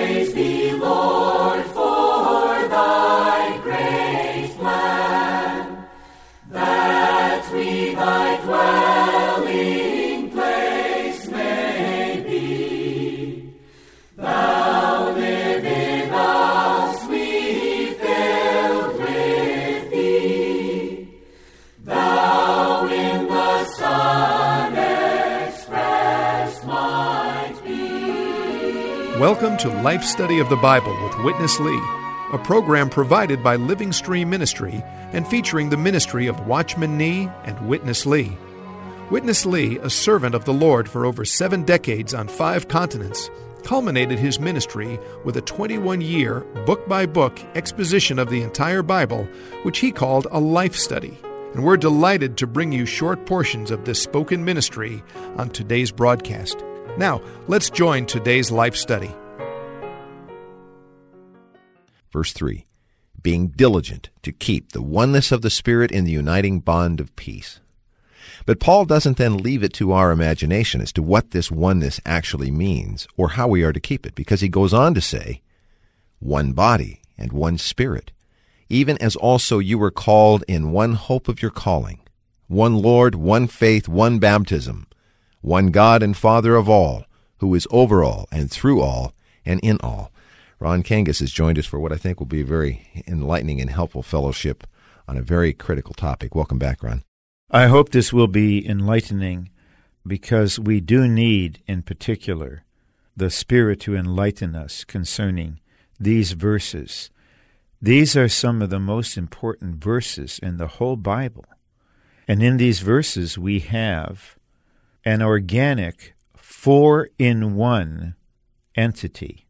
Praise thee, Lord, for thy great plan, that we thy dwelling place may be. Thou live in us, we filled with thee. Thou in the Son expressed might be. Welcome to Life Study of the Bible with Witness Lee, a program provided by Living Stream Ministry and featuring the ministry of Watchman Nee and Witness Lee. Witness Lee, a servant of the Lord for over 7 decades on 5 continents, culminated his ministry with a 21-year, book-by-book exposition of the entire Bible, which he called a life study. And we're delighted to bring you short portions of this spoken ministry on today's broadcast. Now, let's join today's life study. Verse 3, being diligent to keep the oneness of the Spirit in the uniting bond of peace. But Paul doesn't then leave it to our imagination as to what this oneness actually means or how we are to keep it, because he goes on to say, one body and one Spirit, even as also you were called in one hope of your calling, one Lord, one faith, one baptism, one God and Father of all, who is over all and through all and in all. Ron Kangas has joined us for what I think will be a very enlightening and helpful fellowship on a very critical topic. Welcome back, Ron. I hope this will be enlightening, because we do need, in particular, the Spirit to enlighten us concerning these verses. These are some of the most important verses in the whole Bible. And in these verses we have an organic 4-in-1 entity.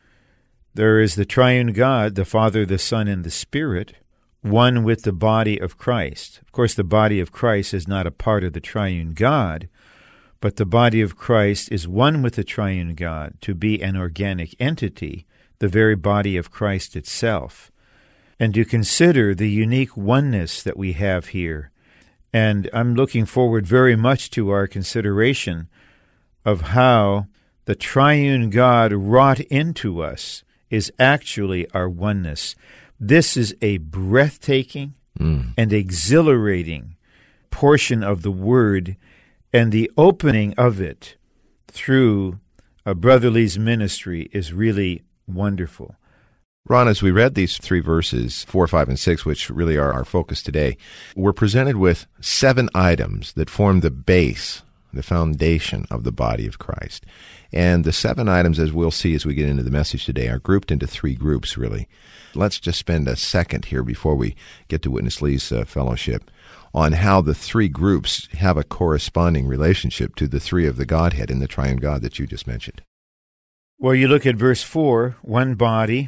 There is the triune God, the Father, the Son, and the Spirit, one with the body of Christ. Of course, the body of Christ is not a part of the triune God, but the body of Christ is one with the triune God to be an organic entity, the very body of Christ itself. And to consider the unique oneness that we have here. And I'm looking forward very much to our consideration of how the triune God wrought into us is actually our oneness. This is a breathtaking and exhilarating portion of the Word, and the opening of it through Brother Lee's ministry is really wonderful. Ron, as we read these 3 verses, 4, 5, and 6, which really are our focus today, we're presented with 7 items that form the base, the foundation of the body of Christ. And the 7 items, as we'll see as we get into the message today, are grouped into 3 groups, really. Let's just spend a second here before we get to Witness Lee's fellowship on how the 3 groups have a corresponding relationship to the 3 of the Godhead in the triune God that you just mentioned. Well, you look at verse 4, one body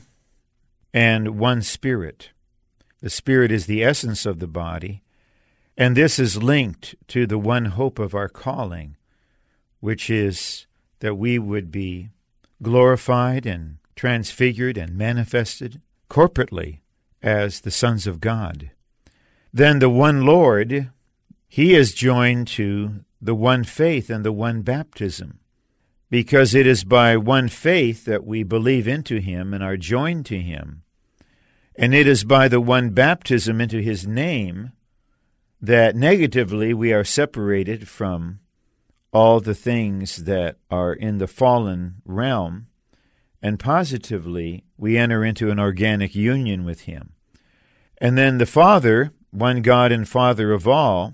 and one Spirit. The Spirit is the essence of the body, and this is linked to the one hope of our calling, which is that we would be glorified and transfigured and manifested corporately as the sons of God. Then the one Lord, he is joined to the one faith and the one baptism, because it is by one faith that we believe into him and are joined to him. And it is by the one baptism into his name that negatively we are separated from all the things that are in the fallen realm, and positively we enter into an organic union with him. And then the Father, one God and Father of all,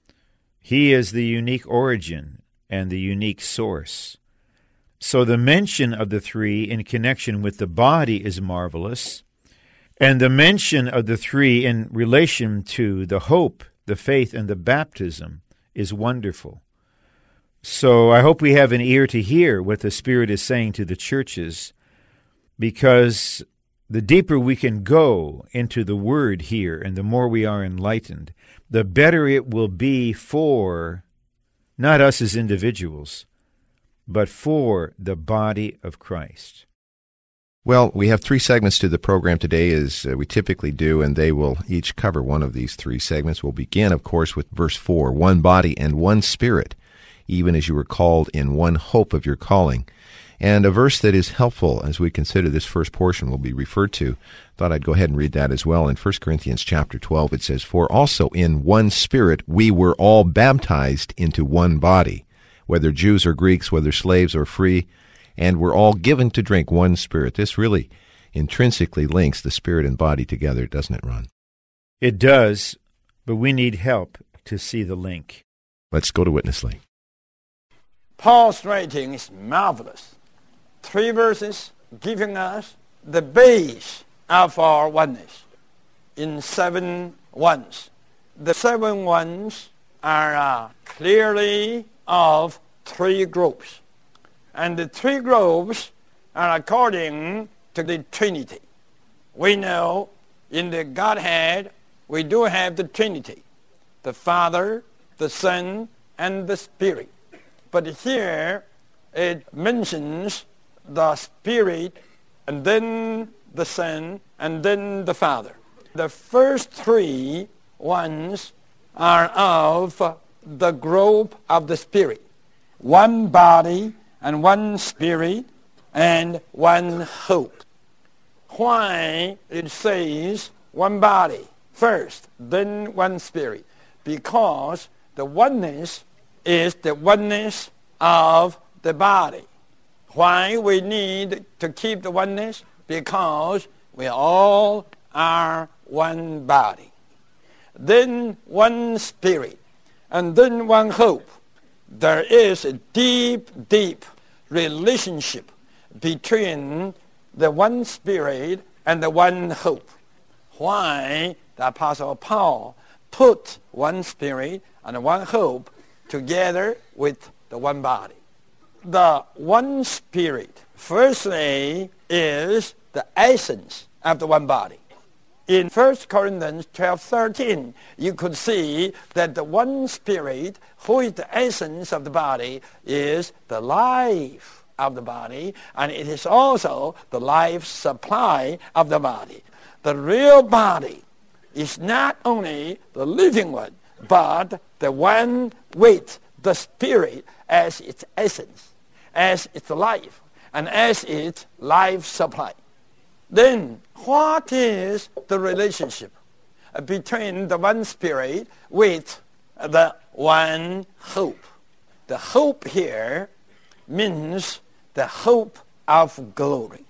he is the unique origin and the unique source. So the mention of the 3 in connection with the body is marvelous, and the mention of the 3 in relation to the hope, the faith, and the baptism is wonderful. So I hope we have an ear to hear what the Spirit is saying to the churches, because the deeper we can go into the Word here and the more we are enlightened, the better it will be for not us as individuals, but for the body of Christ. Well, we have 3 segments to the program today, as we typically do, and they will each cover one of these 3 segments. We'll begin, of course, with verse 4, one body and one Spirit, even as you were called in one hope of your calling. And a verse that is helpful as we consider this first portion will be referred to. Thought I'd go ahead and read that as well. In 1 Corinthians chapter 12, it says, "For also in one Spirit we were all baptized into one body, whether Jews or Greeks, whether slaves or free, and were all given to drink one Spirit." This really intrinsically links the spirit and body together, doesn't it, Ron? It does, but we need help to see the link. Let's go to Witness Lee. Paul's writing is marvelous. 3 verses giving us the base of our oneness in 7 ones. The 7 ones are clearly of 3 groups. And the 3 groups are according to the Trinity. We know in the Godhead we do have the Trinity, the Father, the Son, and the Spirit. But here it mentions the Spirit, and then the Son, and then the Father. The first 3 ones are of the group of the Spirit. One body, and one Spirit, and one hope. Why it says one body first, then one Spirit? Because the oneness is the oneness of the body. Why we need to keep the oneness? Because we all are one body. Then one Spirit, and then one hope. There is a deep, deep relationship between the one Spirit and the one hope. Why the Apostle Paul put one Spirit and one hope together with the one body. The one Spirit, firstly, is the essence of the one body. In 1 Corinthians 12:13, you could see that the one Spirit, who is the essence of the body, is the life of the body, and it is also the life supply of the body. The real body is not only the living one, but the one with the Spirit as its essence, as its life, and as its life supply. Then, what is the relationship between the one Spirit with the one hope? The hope here means the hope of glory.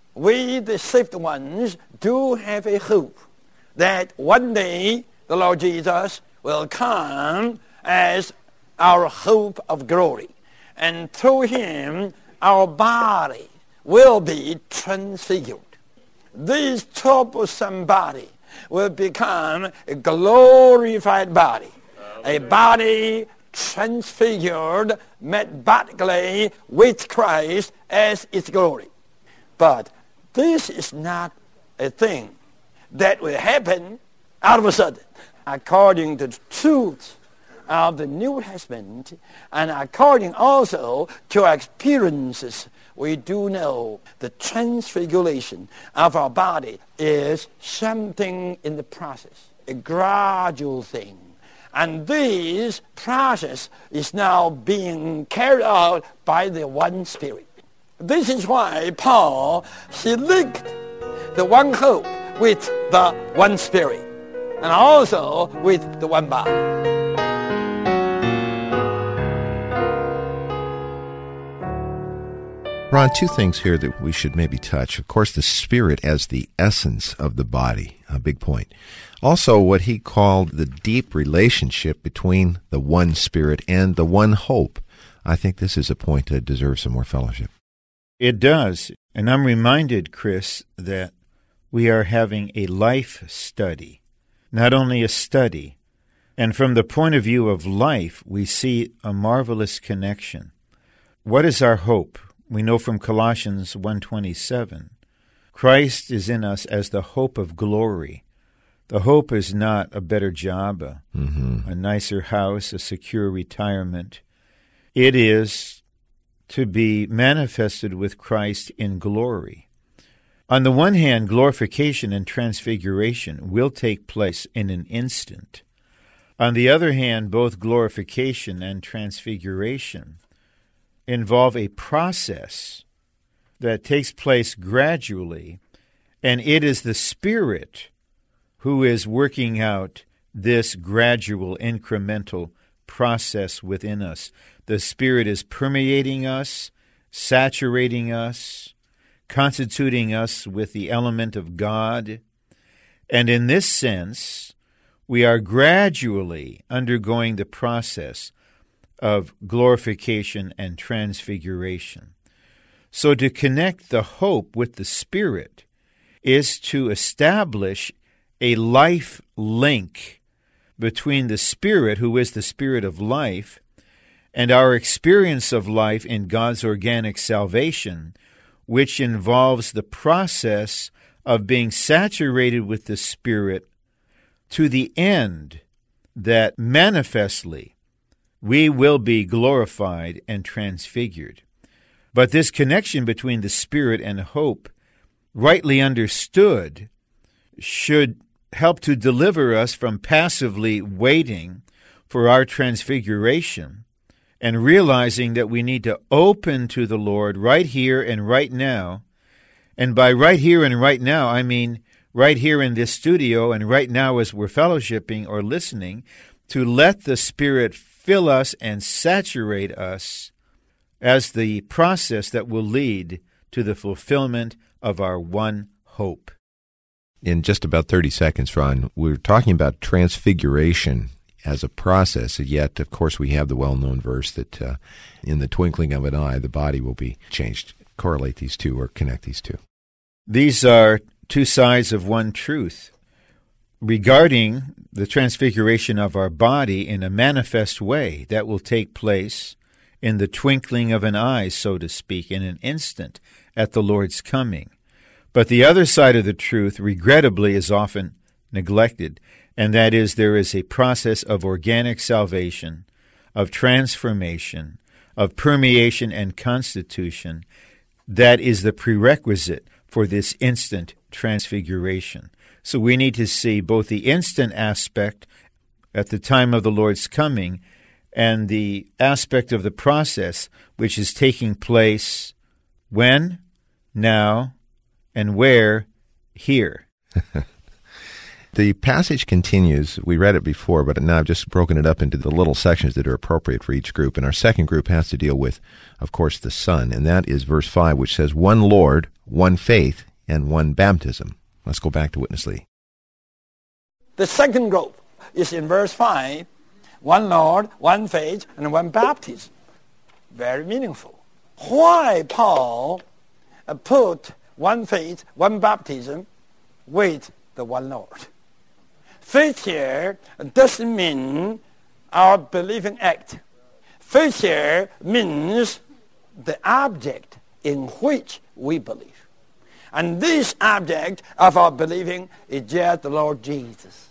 We, the saved ones, do have a hope that one day the Lord Jesus will come as our hope of glory. And through him, our body will be transfigured. This troublesome body will become a glorified body, a body transfigured mathematically with Christ as its glory. But this is not a thing that will happen out of a sudden. According to the truth of the New Testament, and according also to our experiences, we do know the transfiguration of our body is something in the process, a gradual thing. And this process is now being carried out by the one Spirit. This is why Paul, he linked the one hope with the one Spirit, and also with the one body. Ron, 2 things here that we should maybe touch. Of course, the Spirit as the essence of the body, a big point. Also, what he called the deep relationship between the one Spirit and the one hope. I think this is a point that deserves some more fellowship. It does. And I'm reminded, Chris, that we are having a life study, not only a study. And from the point of view of life, we see a marvelous connection. What is our hope? We know from Colossians 1:27, Christ is in us as the hope of glory. The hope is not a better job, a nicer house, a secure retirement. It is to be manifested with Christ in glory. On the one hand, glorification and transfiguration will take place in an instant. On the other hand, both glorification and transfiguration involve a process that takes place gradually, and it is the Spirit who is working out this gradual, incremental process within us. The Spirit is permeating us, saturating us, constituting us with the element of God. And in this sense, we are gradually undergoing the process of glorification and transfiguration. So to connect the hope with the Spirit is to establish a life link between the Spirit, who is the Spirit of life, and our experience of life in God's organic salvation, which involves the process of being saturated with the Spirit to the end that manifestly we will be glorified and transfigured. But this connection between the Spirit and hope, rightly understood, should help to deliver us from passively waiting for our transfiguration and realizing that we need to open to the Lord right here and right now. And by right here and right now, I mean right here in this studio and right now as we're fellowshipping or listening, to let the Spirit fill us and saturate us as the process that will lead to the fulfillment of our one hope. In just about 30 seconds, Ron, we're talking about transfiguration as a process, yet, of course, we have the well-known verse that in the twinkling of an eye, the body will be changed. Correlate these two or connect these two. These are two sides of one truth. Regarding the transfiguration of our body in a manifest way, that will take place in the twinkling of an eye, so to speak, in an instant at the Lord's coming. But the other side of the truth, regrettably, is often neglected, and that is there is a process of organic salvation, of transformation, of permeation and constitution that is the prerequisite for this instant transfiguration. So we need to see both the instant aspect at the time of the Lord's coming and the aspect of the process which is taking place when, now, and where, here. The passage continues. We read it before, but now I've just broken it up into the little sections that are appropriate for each group. And our second group has to deal with, of course, the Son. And that is verse 5, which says, one Lord, one faith, and one baptism. Let's go back to Witness Lee. The second group is in verse 5, one Lord, one faith, and one baptism. Very meaningful. Why Paul put one faith, one baptism with the one Lord? Faith here doesn't mean our believing act. Faith here means the object in which we believe. And this object of our believing is just the Lord Jesus.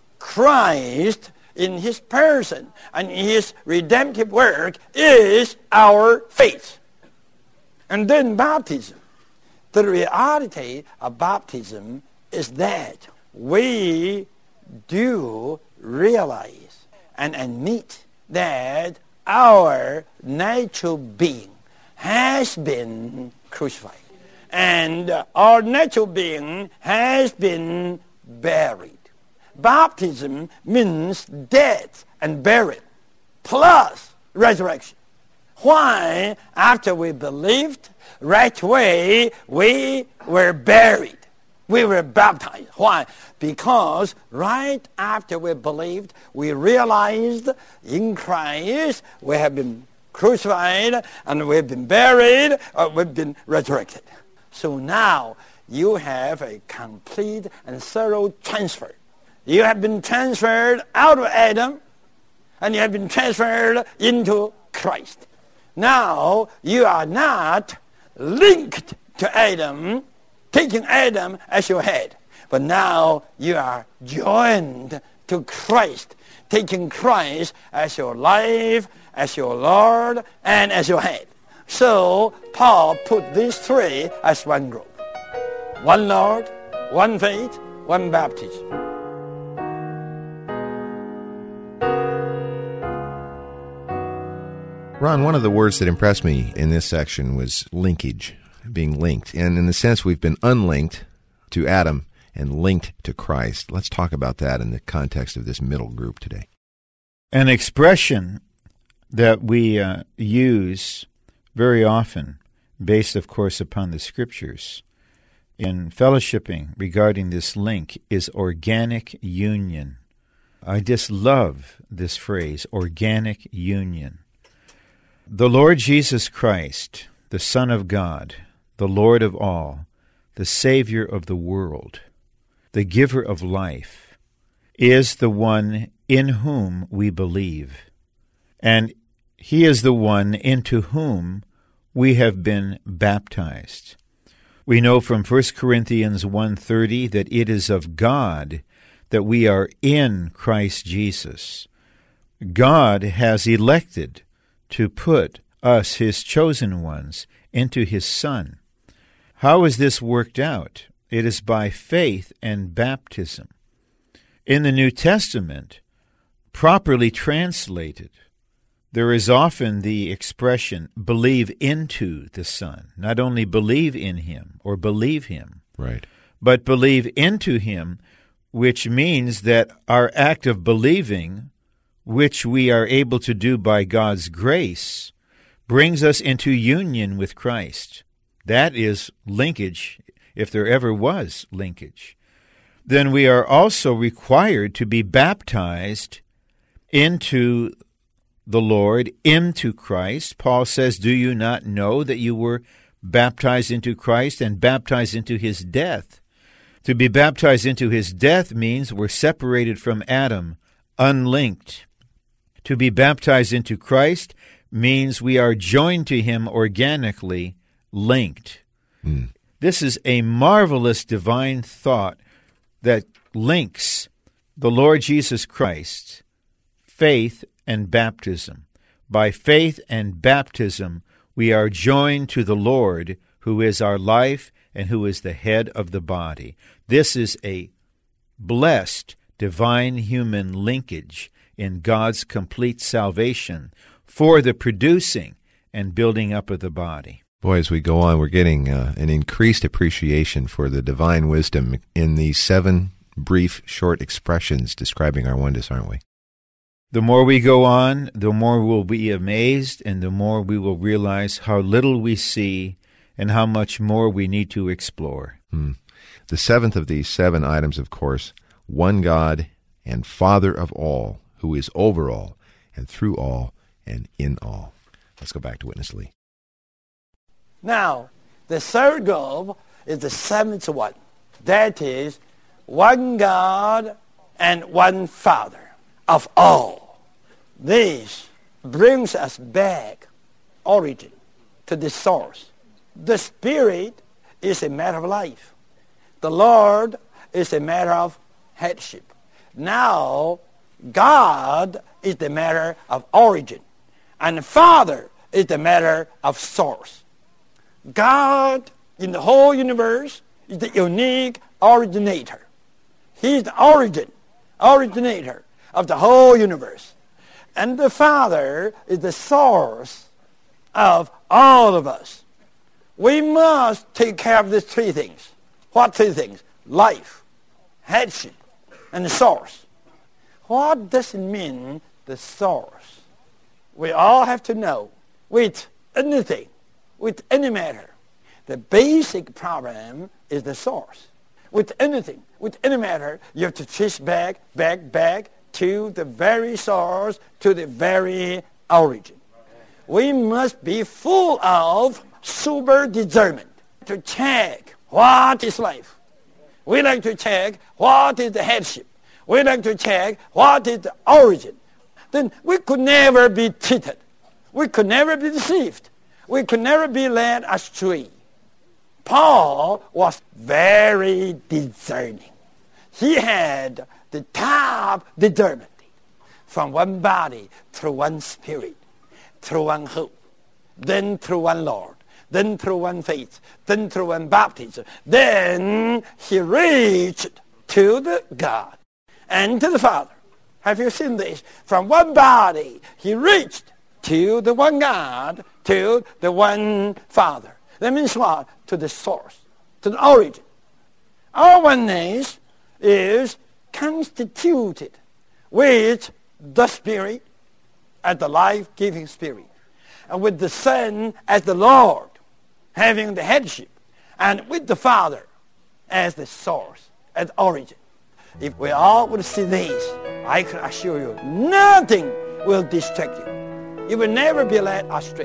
Christ in his person and his redemptive work is our faith. And then baptism. The reality of baptism is that we do realize and admit that our natural being has been crucified. And our natural being has been buried. Baptism means death and burial, plus resurrection. Why? After we believed, right away we were buried. We were baptized. Why? Because right after we believed, we realized in Christ we have been crucified and we've been buried, or we've been resurrected. So now you have a complete and thorough transfer. You have been transferred out of Adam, and you have been transferred into Christ. Now you are not linked to Adam, taking Adam as your head. But now you are joined to Christ, taking Christ as your life, as your Lord, and as your head. So Paul put these three as one group. One Lord, one faith, one baptism. Ron, one of the words that impressed me in this section was linkage. being linked. And in the sense we've been unlinked to Adam and linked to Christ. Let's talk about that in the context of this middle group today. An expression that we use very often, based, of course, upon the Scriptures, in fellowshipping regarding this link is organic union. I just love this phrase, organic union. The Lord Jesus Christ, the Son of God, the Lord of all, the Savior of the world, the giver of life, is the one in whom we believe. And he is the one into whom we have been baptized. We know from 1 Corinthians 1:30 that it is of God that we are in Christ Jesus. God has elected to put us, his chosen ones, into his Son. How is this worked out? It is by faith and baptism. In the New Testament, properly translated, there is often the expression, believe into the Son. Not only believe in him or believe him, Right. but believe into him, which means that our act of believing, which we are able to do by God's grace, brings us into union with Christ. That is linkage, if there ever was linkage. Then we are also required to be baptized into the Lord, into Christ. Paul says, do you not know that you were baptized into Christ and baptized into his death? To be baptized into his death means we're separated from Adam, unlinked. To be baptized into Christ means we are joined to him organically, linked. This is a marvelous divine thought that links the Lord Jesus Christ, faith and baptism. By faith and baptism, we are joined to the Lord, who is our life and who is the head of the body. This is a blessed divine human linkage in God's complete salvation for the producing and building up of the body. Boy, as we go on, we're getting an increased appreciation for the divine wisdom in these 7 brief, short expressions describing our oneness, aren't we? The more we go on, the more we'll be amazed, and the more we will realize how little we see and how much more we need to explore. The 7th of these 7 items, of course, one God and Father of all, who is over all and through all and in all. Let's go back to Witness Lee. Now, the third group is the 7th one. That is one God and one Father of all. This brings us back, origin, to the source. The Spirit is a matter of life. The Lord is a matter of headship. Now, God is the matter of origin, and the Father is the matter of source. God in the whole universe is the unique originator. He is the originator of the whole universe. And the Father is the source of all of us. We must take care of these 3 things. What 3 things? Life, headship, and the source. What does it mean, the source? We all have to know, with anything, with any matter, the basic problem is the source. With anything, with any matter, you have to trace back to the very source, to the very origin. We must be full of sober discernment to check what is life. We like to check what is the headship. We like to check what is the origin. Then we could never be cheated. We could never be deceived. We could never be led astray. Paul was very discerning. He had the top discernment from one body through one Spirit, through one hope, then through one Lord, then through one faith, then through one baptism. Then he reached to the God and to the Father. Have you seen this? From one body, he reached to the one God, to the one Father. That means what? To the source, to the origin. Our oneness is constituted with the Spirit as the life-giving Spirit, and with the Son as the Lord, having the headship, and with the Father as the source, as the origin. If we all would see this, I can assure you, nothing will distract you. You will never be led astray.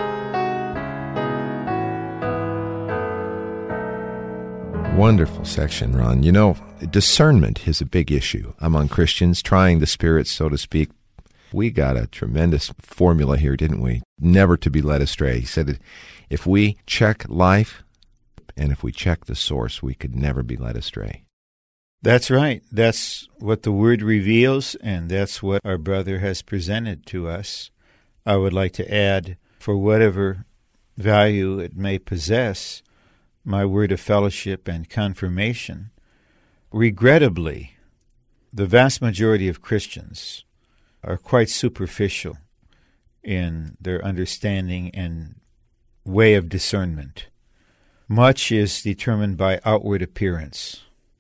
Wonderful section, Ron. You know, discernment is a big issue among Christians, trying the spirits, so to speak. We got a tremendous formula here, didn't we? Never to be led astray. He said that if we check life and if we check the source, we could never be led astray. That's right. That's what the Word reveals, and that's what our brother has presented to us. I would like to add, for whatever value it may possess, my word of fellowship and confirmation. Regrettably, the vast majority of Christians are quite superficial in their understanding and way of discernment. Much is determined by outward appearance,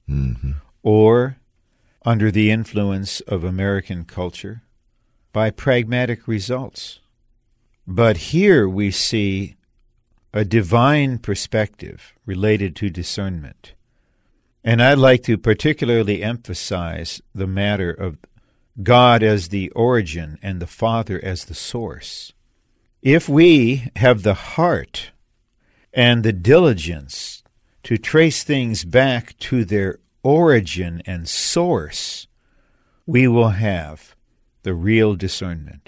or, under the influence of American culture, by pragmatic results. But here we see a divine perspective related to discernment. And I'd like to particularly emphasize the matter of God as the origin and the Father as the source. If we have the heart and the diligence to trace things back to their origin and source, we will have the real discernment.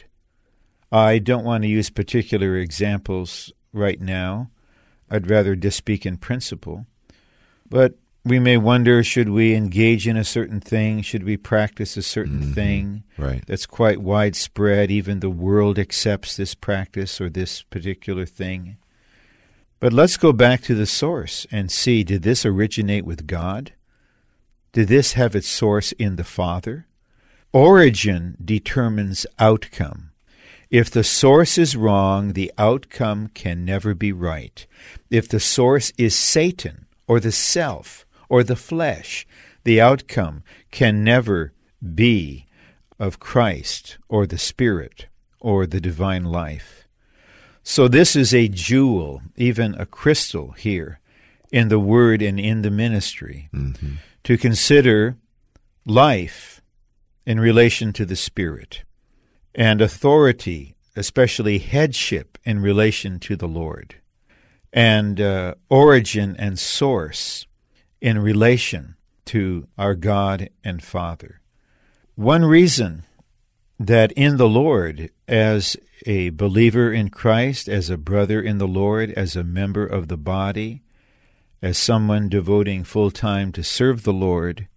I don't want to use particular examples right now. I'd rather just speak in principle. But we may wonder, should we engage in a certain thing? Should we practice a certain thing? Right. That's quite widespread. Even the world accepts this practice or this particular thing. But let's go back to the source and see, did this originate with God? Did this have its source in the Father? Origin determines outcome. If the source is wrong, the outcome can never be right. If the source is Satan or the self or the flesh, the outcome can never be of Christ or the Spirit or the divine life. So this is a jewel, even a crystal here in the Word and in the ministry, to consider life in relation to the Spirit, and authority, especially headship, in relation to the Lord, and origin and source in relation to our God and Father. One reason that in the Lord, as a believer in Christ, as a brother in the Lord, as a member of the body, as someone devoting full time to serve the Lord,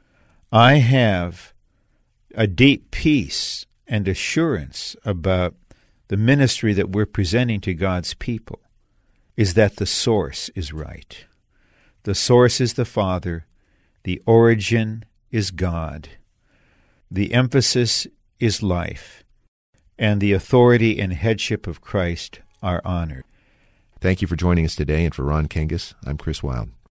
I have a deep peace and assurance about the ministry that we're presenting to God's people, is that the source is right. The source is the Father. The origin is God. The emphasis is life. And the authority and headship of Christ are honored. Thank you for joining us today, and for Ron Kangas, I'm Chris Wilde.